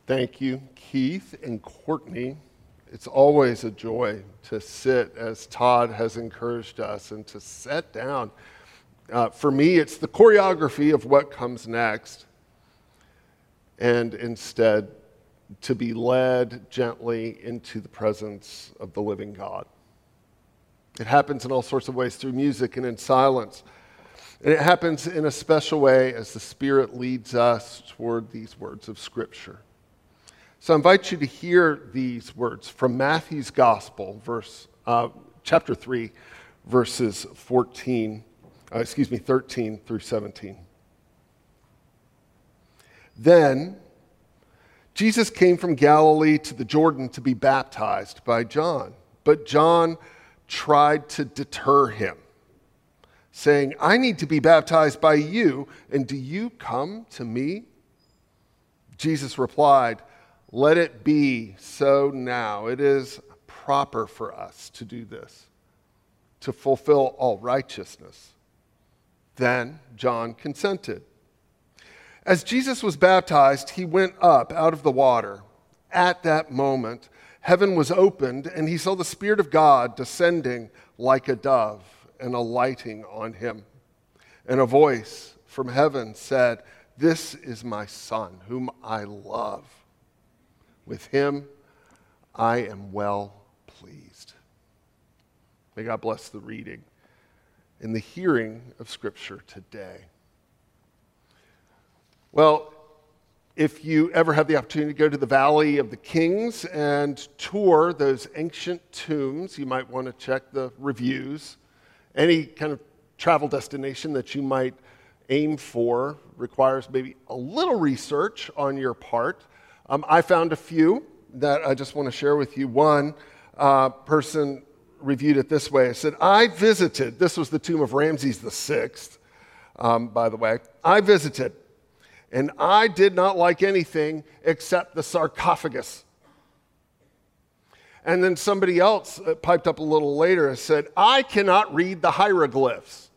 Thank you, Keith and Courtney. It's always a joy to sit, as Todd has encouraged us, and to sit down. For me, it's the choreography of what comes next, and instead to be led gently into the presence of the living God. It happens in all sorts of ways, through music and in silence. And it happens in a special way as the Spirit leads us toward these words of Scripture. So I invite you to hear these words from Matthew's Gospel, chapter 3, verses 13 through 17. Then Jesus came from Galilee to the Jordan to be baptized by John. But John tried to deter him, saying, "I need to be baptized by you, and do you come to me?" Jesus replied, "Let it be so now. It is proper for us to do this, to fulfill all righteousness." Then John consented. As Jesus was baptized, he went up out of the water. At that moment, heaven was opened, and he saw the Spirit of God descending like a dove and alighting on him. And a voice from heaven said, "This is my Son, whom I love. With him I am well pleased." May God bless the reading and the hearing of Scripture today. Well, if you ever have the opportunity to go to the Valley of the Kings and tour those ancient tombs, you might want to check the reviews. Any kind of travel destination that you might aim for requires maybe a little research on your part. I found a few that I just want to share with you. One person reviewed it this way. It said, this was the tomb of Ramses VI, by the way. "I visited, and I did not like anything except the sarcophagus." And then somebody else piped up a little later and said, "I cannot read the hieroglyphs."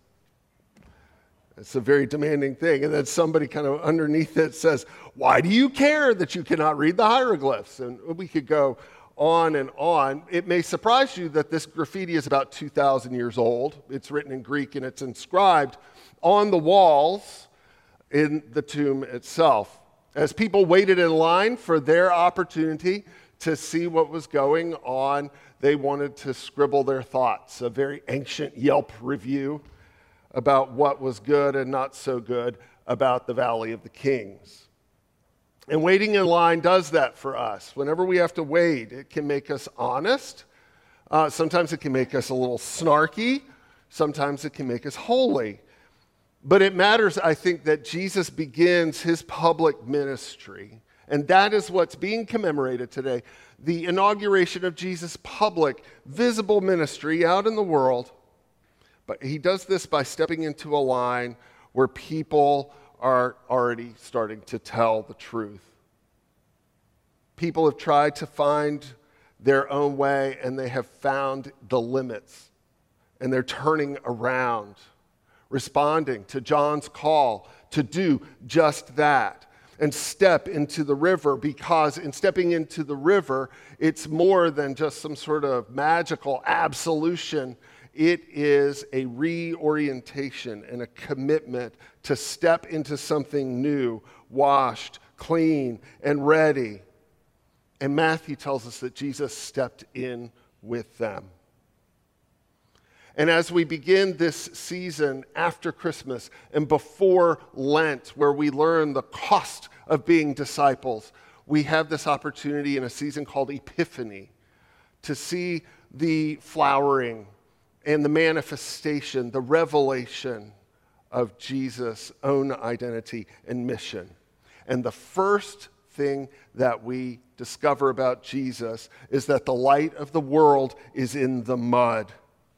It's a very demanding thing. And then somebody kind of underneath it says, "Why do you care that you cannot read the hieroglyphs?" And we could go on and on. It may surprise you that this graffiti is about 2,000 years old. It's written in Greek and it's inscribed on the walls in the tomb itself. As people waited in line for their opportunity to see what was going on, they wanted to scribble their thoughts. A very ancient Yelp review about what was good and not so good about the Valley of the Kings. And waiting in line does that for us. Whenever we have to wait, it can make us honest. Sometimes it can make us a little snarky. Sometimes it can make us holy. But it matters, I think, that Jesus begins his public ministry. And that is what's being commemorated today. The inauguration of Jesus' public, visible ministry out in the world. But he does this by stepping into a line where people are already starting to tell the truth. People have tried to find their own way, and they have found the limits. And they're turning around, responding to John's call to do just that and step into the river, because in stepping into the river, it's more than just some sort of magical absolution. It is a reorientation and a commitment to step into something new, washed, clean, and ready. And Matthew tells us that Jesus stepped in with them. And as we begin this season after Christmas and before Lent, where we learn the cost of being disciples, we have this opportunity in a season called Epiphany to see the flowering and the manifestation, the revelation of Jesus' own identity and mission. And the first thing that we discover about Jesus is that the light of the world is in the mud,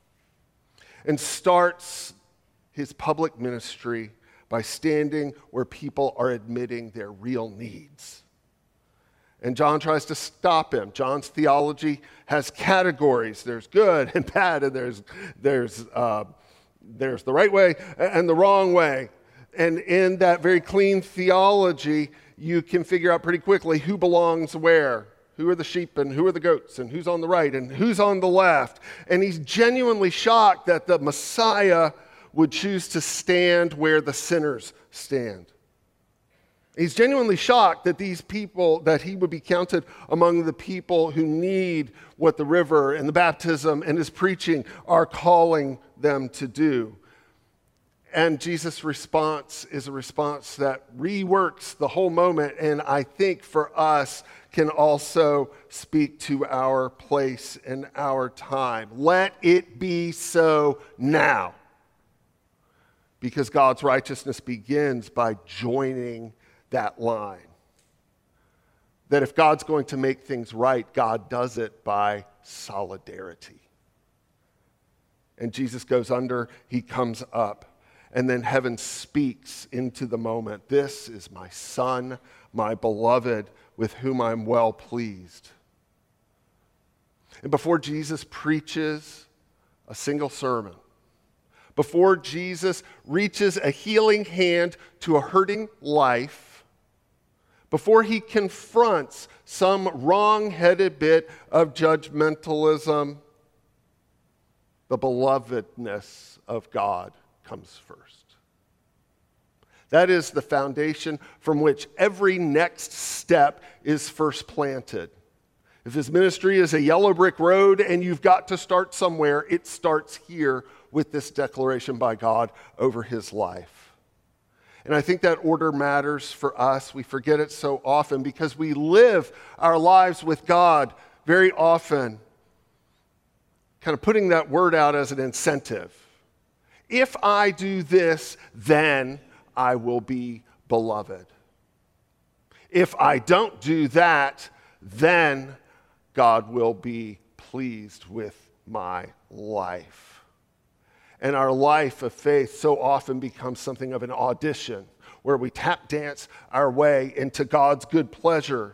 and starts his public ministry by standing where people are admitting their real needs. And John tries to stop him. John's theology has categories. There's good and bad, and there's the right way and the wrong way. And in that very clean theology, you can figure out pretty quickly who belongs where. Who are the sheep and who are the goats and who's on the right and who's on the left. And he's genuinely shocked that the Messiah would choose to stand where the sinners stand. He's genuinely shocked that these people, that he would be counted among the people who need what the river and the baptism and his preaching are calling them to do. And Jesus' response is a response that reworks the whole moment, and I think for us can also speak to our place and our time. Let it be so now. Because God's righteousness begins by joining that line. That if God's going to make things right, God does it by solidarity. And Jesus goes under, he comes up. And then heaven speaks into the moment. This is my Son, my beloved, with whom I'm well pleased. And before Jesus preaches a single sermon, before Jesus reaches a healing hand to a hurting life, before he confronts some wrong-headed bit of judgmentalism, the belovedness of God comes first. That is the foundation from which every next step is first planted. If his ministry is a yellow brick road and you've got to start somewhere, it starts here with this declaration by God over his life. And I think that order matters for us. We forget it so often because we live our lives with God very often, kind of putting that word out as an incentive. If I do this, then I will be beloved. If I don't do that, then God will be pleased with my life. And our life of faith so often becomes something of an audition where we tap dance our way into God's good pleasure.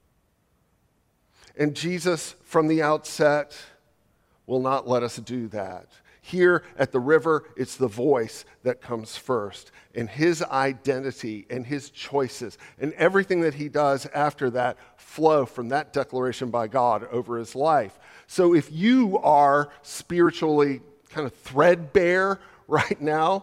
And Jesus, from the outset, will not let us do that. Here at the river, it's the voice that comes first. And his identity and his choices and everything that he does after that flow from that declaration by God over his life. So if you are spiritually kind of threadbare right now,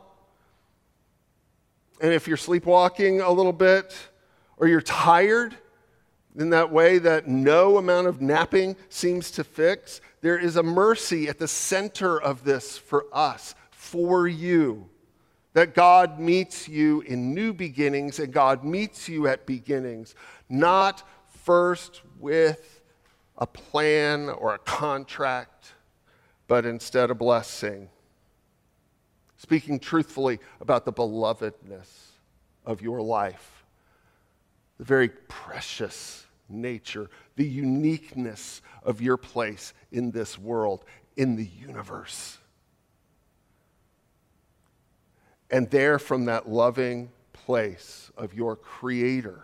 and if you're sleepwalking a little bit, or you're tired in that way that no amount of napping seems to fix, there is a mercy at the center of this for us, for you, that God meets you in new beginnings and God meets you at beginnings, not first with a plan or a contract, but instead a blessing. Speaking truthfully about the belovedness of your life, the very precious nature, the uniqueness of your place in this world, in the universe. And there, from that loving place of your Creator,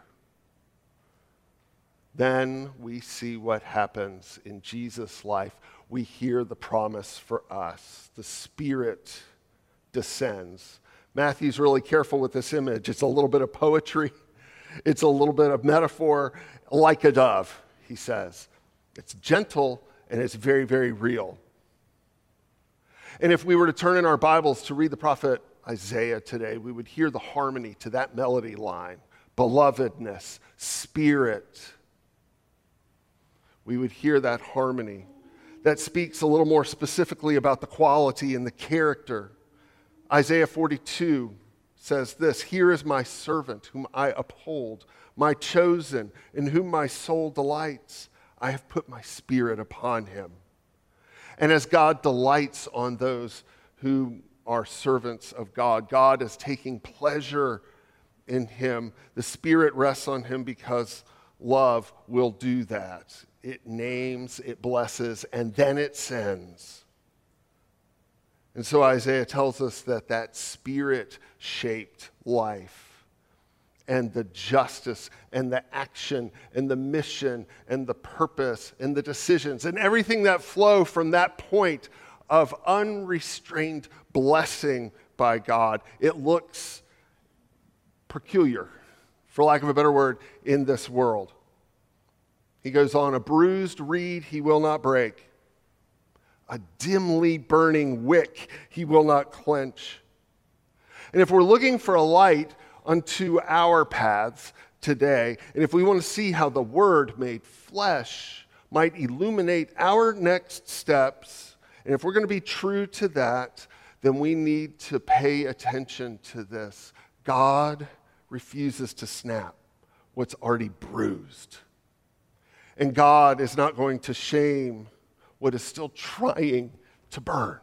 then we see what happens in Jesus' life. We hear the promise for us. The Spirit descends. Matthew's really careful with this image. It's a little bit of poetry. It's a little bit of metaphor, like a dove, he says. It's gentle and it's very, very real. And if we were to turn in our Bibles to read the prophet Isaiah today, we would hear the harmony to that melody line, belovedness, Spirit. We would hear that harmony that speaks a little more specifically about the quality and the character. Isaiah 42 says this, "Here is my servant whom I uphold, my chosen, in whom my soul delights. I have put my Spirit upon him." And as God delights on those who are servants of God, God is taking pleasure in him. The Spirit rests on him because love will do that. It names, it blesses, and then it sends. And so Isaiah tells us that that Spirit-shaped life and the justice and the action and the mission and the purpose and the decisions and everything that flow from that point of unrestrained blessing by God, it looks peculiar for lack of a better word, in this world. He goes on, a bruised reed he will not break. A dimly burning wick he will not quench. And if we're looking for a light unto our paths today, and if we want to see how the Word made flesh might illuminate our next steps, and if we're going to be true to that, then we need to pay attention to this. God refuses to snap what's already bruised. And God is not going to shame what is still trying to burn.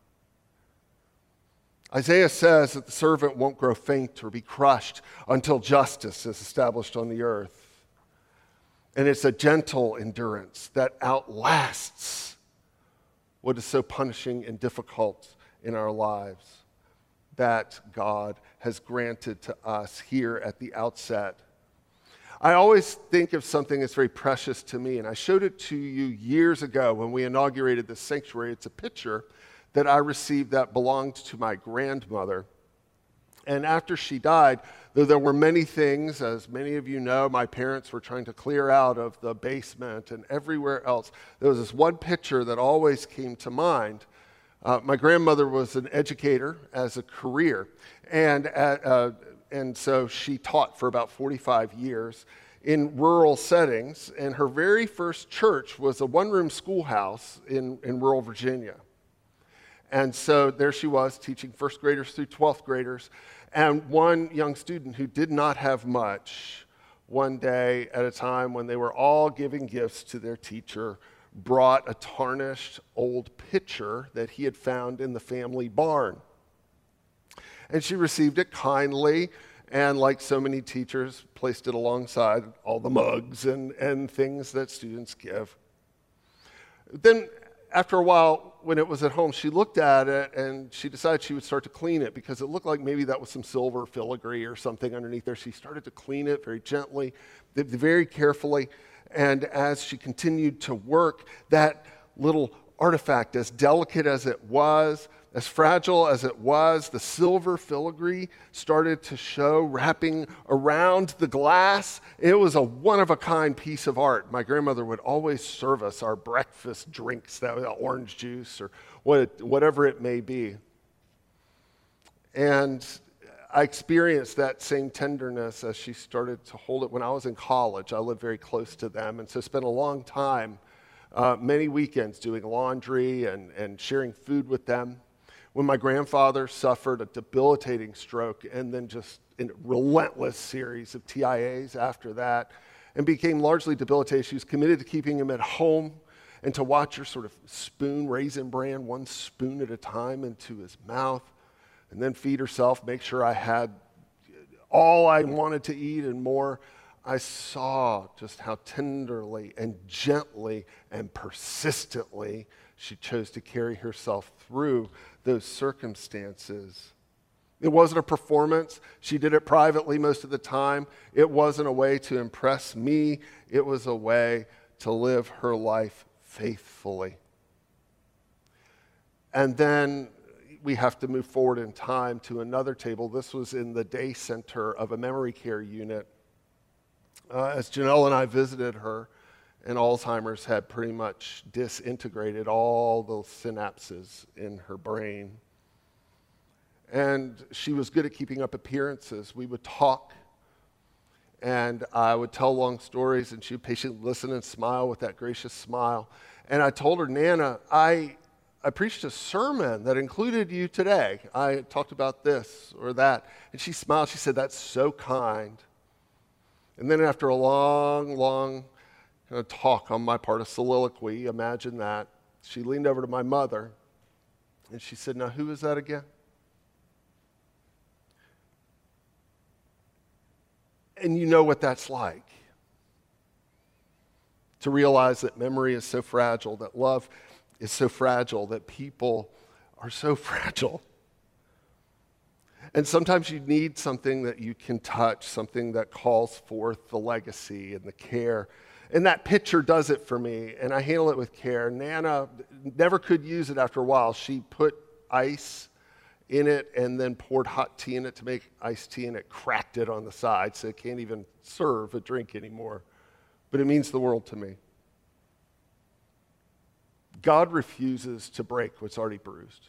Isaiah says that the servant won't grow faint or be crushed until justice is established on the earth. And it's a gentle endurance that outlasts what is so punishing and difficult in our lives that God has granted to us here at the outset. I always think of something that's very precious to me, and I showed it to you years ago when we inaugurated this sanctuary. It's a picture that I received that belonged to my grandmother. And after she died, though there were many things, as many of you know, my parents were trying to clear out of the basement and everywhere else, there was this one picture that always came to mind. My grandmother was an educator as a career, and so she taught for about 45 years in rural settings, and her very first church was a one-room schoolhouse in rural Virginia. And so there she was teaching first graders through 12th graders, and one young student who did not have much, one day at a time when they were all giving gifts to their teacher, brought a tarnished old pitcher that he had found in the family barn. And she received it kindly, and like so many teachers, placed it alongside all the mugs and things that students give. Then, after a while, when it was at home, she looked at it and she decided she would start to clean it because it looked like maybe that was some silver filigree or something underneath there. She started to clean it very gently, very carefully, and as she continued to work, that little artifact, as delicate as it was, as fragile as it was, the silver filigree started to show wrapping around the glass. It was a one-of-a-kind piece of art. My grandmother would always serve us our breakfast drinks, that was orange juice or whatever it may be. And I experienced that same tenderness as she started to hold it when I was in college. I lived very close to them, and so spent a long time, many weekends doing laundry and sharing food with them. When my grandfather suffered a debilitating stroke and then just a relentless series of TIAs after that and became largely debilitated, she was committed to keeping him at home and to watch her sort of spoon Raisin Bran one spoon at a time into his mouth and then feed herself, make sure I had all I wanted to eat and more. I saw just how tenderly and gently and persistently she chose to carry herself through those circumstances. It wasn't a performance. She did it privately most of the time. It wasn't a way to impress me. It was a way to live her life faithfully. And then we have to move forward in time to another table. This was in the day center of a memory care unit. As Janelle and I visited her, and Alzheimer's had pretty much disintegrated all the synapses in her brain. And she was good at keeping up appearances. We would talk, and I would tell long stories, and she would patiently listen and smile with that gracious smile. And I told her, Nana, I preached a sermon that included you today. I talked about this or that. And she smiled. She said, that's so kind. And then after a long kind of talk on my part, a soliloquy, imagine that, she leaned over to my mother and she said, now who is that again? And you know what that's like. To realize that memory is so fragile, that love is so fragile, that people are so fragile. And sometimes you need something that you can touch, something that calls forth the legacy and the care. And that picture does it for me, and I handle it with care. Nana never could use it after a while. She put ice in it and then poured hot tea in it to make iced tea, and it cracked it on the side, so it can't even serve a drink anymore. But it means the world to me. God refuses to break what's already bruised.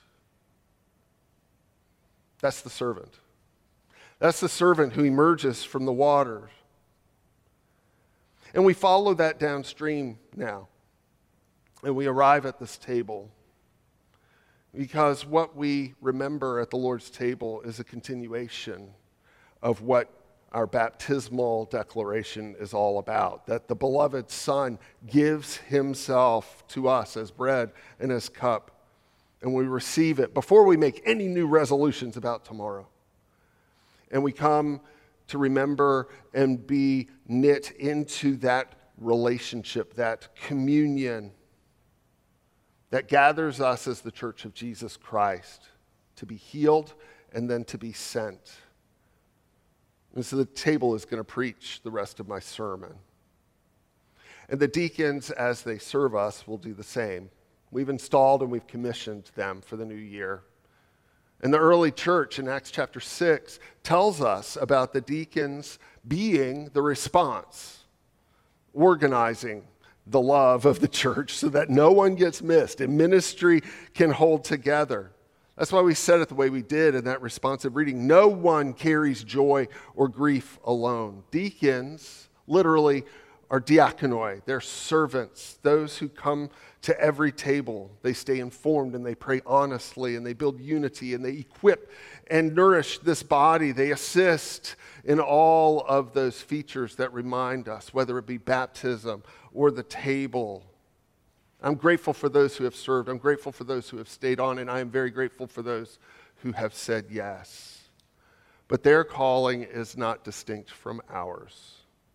That's the servant. That's the servant who emerges from the waters. And we follow that downstream now. And we arrive at this table. Because what we remember at the Lord's table is a continuation of what our baptismal declaration is all about. That the beloved Son gives himself to us as bread and as cup. And we receive it before we make any new resolutions about tomorrow. And we come to remember and be knit into that relationship, that communion that gathers us as the church of Jesus Christ to be healed and then to be sent. And so the table is going to preach the rest of my sermon. And the deacons, as they serve us, will do the same. We've installed and we've commissioned them for the new year. And the early church in Acts chapter 6 tells us about the deacons being the response, organizing the love of the church so that no one gets missed and ministry can hold together. That's why we said it the way we did in that responsive reading. No one carries joy or grief alone. Deacons literally are diakonoi. They're servants, those who come to every table. They stay informed and they pray honestly and they build unity and they equip and nourish this body. They assist in all of those features that remind us, whether it be baptism or the table. I'm grateful for those who have served. I'm grateful for those who have stayed on, and I am very grateful for those who have said yes. But their calling is not distinct from ours.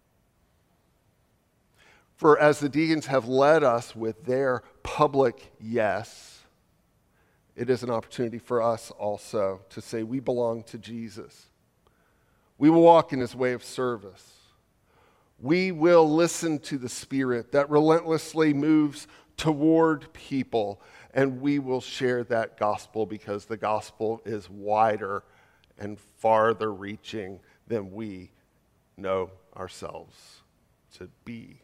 For as the deacons have led us with their public yes, it is an opportunity for us also to say we belong to Jesus. We will walk in his way of service. We will listen to the Spirit that relentlessly moves toward people, and we will share that gospel because the gospel is wider and farther reaching than we know ourselves to be.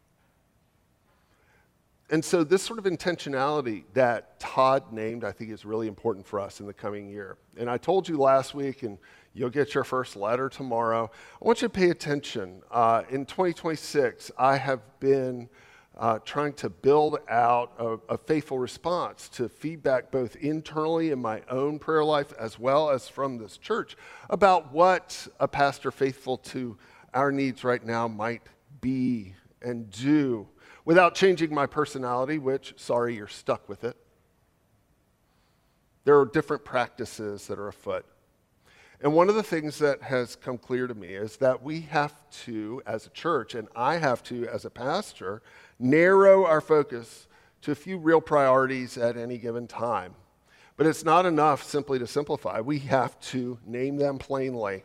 And so this sort of intentionality that Todd named, I think, is really important for us in the coming year. And I told you last week, and you'll get your first letter tomorrow. I want you to pay attention. In 2026, I have been trying to build out a faithful response to feedback both internally in my own prayer life as well as from this church about what a pastor faithful to our needs right now might be and do without changing my personality, which, sorry, you're stuck with it. There are different practices that are afoot. And one of the things that has come clear to me is that we have to, as a church, and I have to, as a pastor, narrow our focus to a few real priorities at any given time. But it's not enough simply to simplify. We have to name them plainly.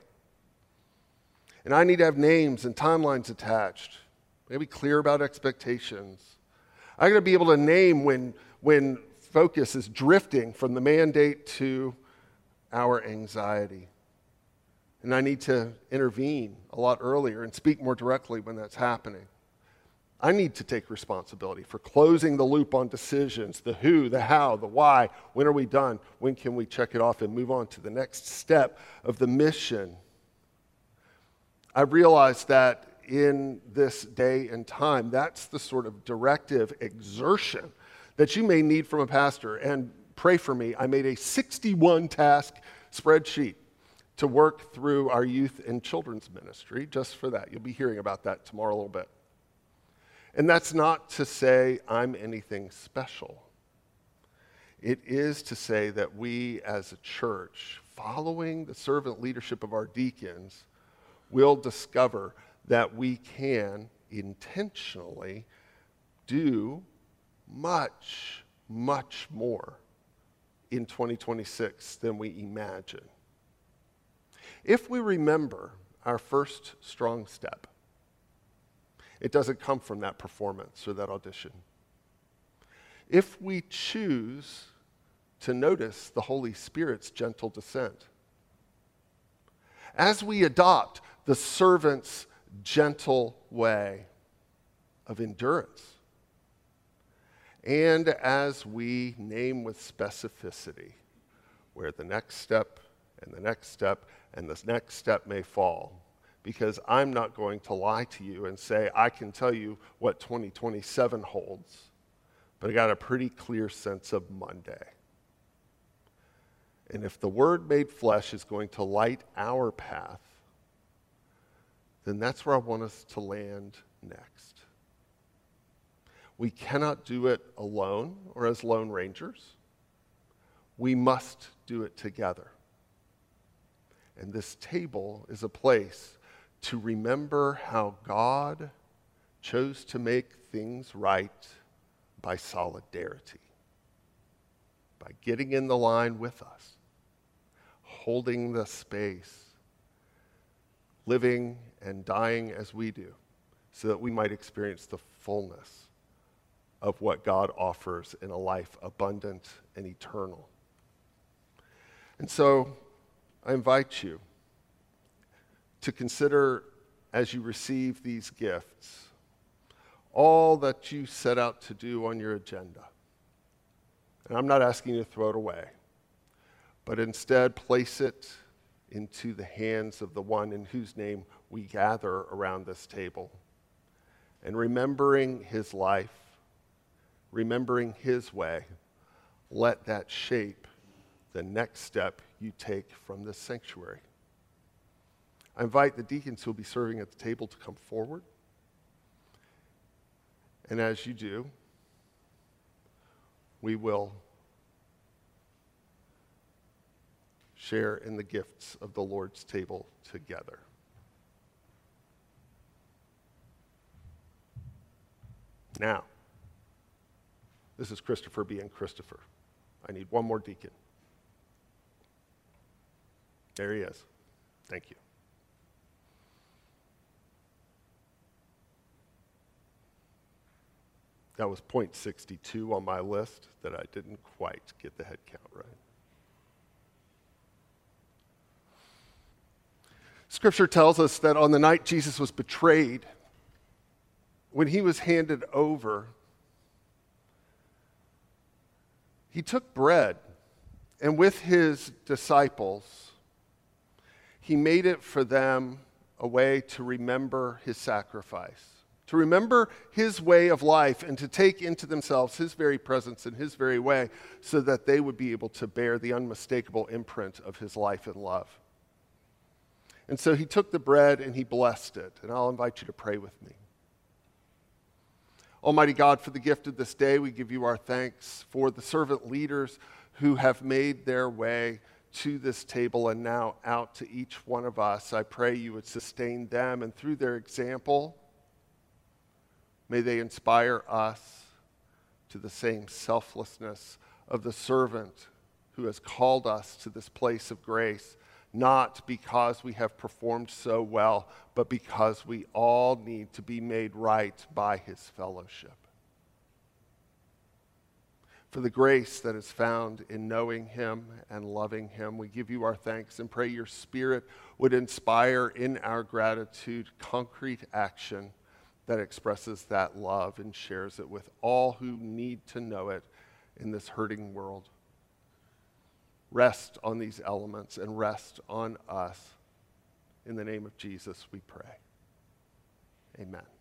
And I need to have names and timelines attached. Maybe clear about expectations. I got to be able to name when focus is drifting from the mandate to our anxiety. And I need to intervene a lot earlier and speak more directly when that's happening. I need to take responsibility for closing the loop on decisions, the who, the how, the why. When are we done? When can we check it off and move on to the next step of the mission? I realized that in this day and time, that's the sort of directive exertion that you may need from a pastor. And pray for me, I made a 61-task spreadsheet to work through our youth and children's ministry, just for that. You'll be hearing about that tomorrow a little bit. And that's not to say I'm anything special. It is to say that we as a church, following the servant leadership of our deacons, will discover that we can intentionally do much, much more in 2026 than we imagine. If we remember our first strong step, it doesn't come from that performance or that audition. If we choose to notice the Holy Spirit's gentle descent. As we adopt the servant's gentle way of endurance, and as we name with specificity where the next step and the next step and the next step may fall, because I'm not going to lie to you and say I can tell you what 2027 holds, but I got a pretty clear sense of Monday. And if the Word made flesh is going to light our path, then that's where I want us to land next. We cannot do it alone or as lone rangers. We must do it together. And this table is a place to remember how God chose to make things right by solidarity, by getting in the line with us, holding the space, living and dying as we do, so that we might experience the fullness of what God offers in a life abundant and eternal. And so I invite you to consider, as you receive these gifts, all that you set out to do on your agenda. And I'm not asking you to throw it away, but instead place it into the hands of the one in whose name we gather around this table. And remembering his life, remembering his way, let that shape the next step you take from this sanctuary. I invite the deacons who will be serving at the table to come forward. And as you do, we will share in the gifts of the Lord's table together. Now, this is Christopher being Christopher. I need one more deacon. There he is. Thank you. That was point 62 on my list that I didn't quite get the head count right. Scripture tells us that on the night Jesus was betrayed, when he was handed over, he took bread, and with his disciples, he made it for them a way to remember his sacrifice, to remember his way of life, and to take into themselves his very presence and his very way so that they would be able to bear the unmistakable imprint of his life and love. And so he took the bread and he blessed it, and I'll invite you to pray with me. Almighty God, for the gift of this day, we give you our thanks for the servant leaders who have made their way to this table and now out to each one of us. I pray you would sustain them, and through their example, may they inspire us to the same selflessness of the servant who has called us to this place of grace, not because we have performed so well, but because we all need to be made right by his fellowship. For the grace that is found in knowing him and loving him, we give you our thanks and pray your Spirit would inspire in our gratitude concrete action that expresses that love and shares it with all who need to know it in this hurting world. Rest on these elements and rest on us. In the name of Jesus, we pray. Amen.